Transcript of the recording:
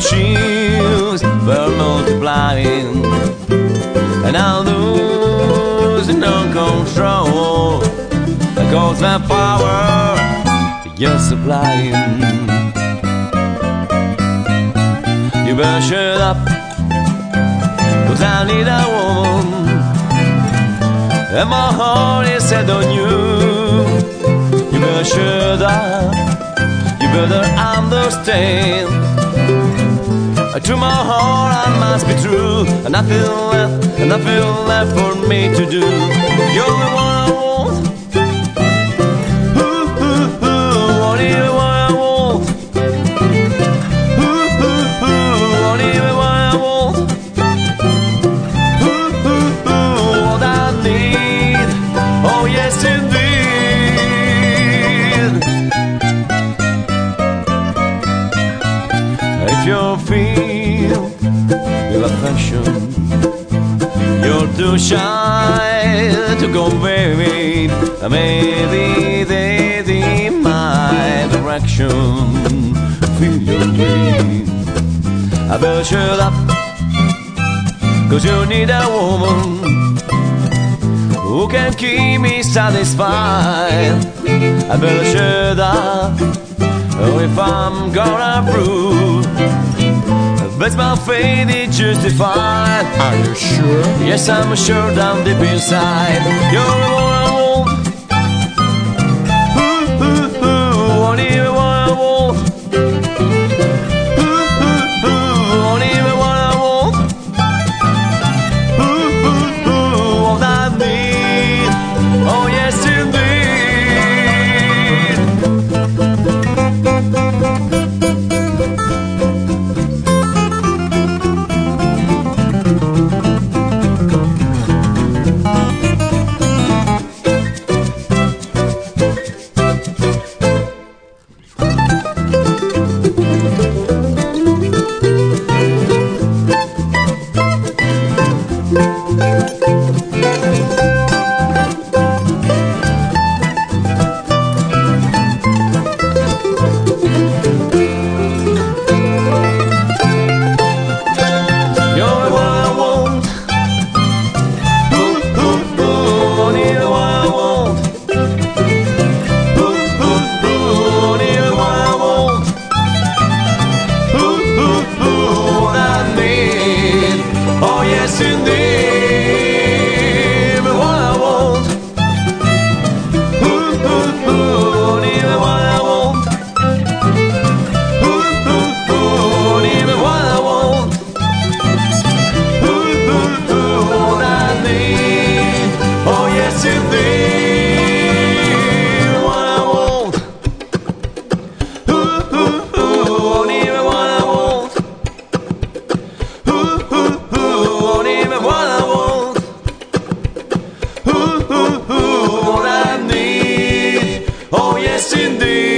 chills were multiplying, and I lose no control, cause my power you're supplying. You better shut up, cause I need a woman, and my heart is set on you. You better shut up, you better understand. To my heart I must be true, and nothing left for me to do. You're the one I want. What do you want I want? What do you want I want? What I need, oh yes indeed. If you feel with affection, you're too shy to convey it. Maybe they in my direction. Feel your dream. I better shut up, cause you need a woman who can keep me satisfied. I better shut up, or if I'm gonna prove that's my fate is justified. Are you sure? Yes, I'm sure down deep inside. You're the one I want. What do you want I want? What do you want I want? What I need, oh yes indeed. What I need, oh yes indeed.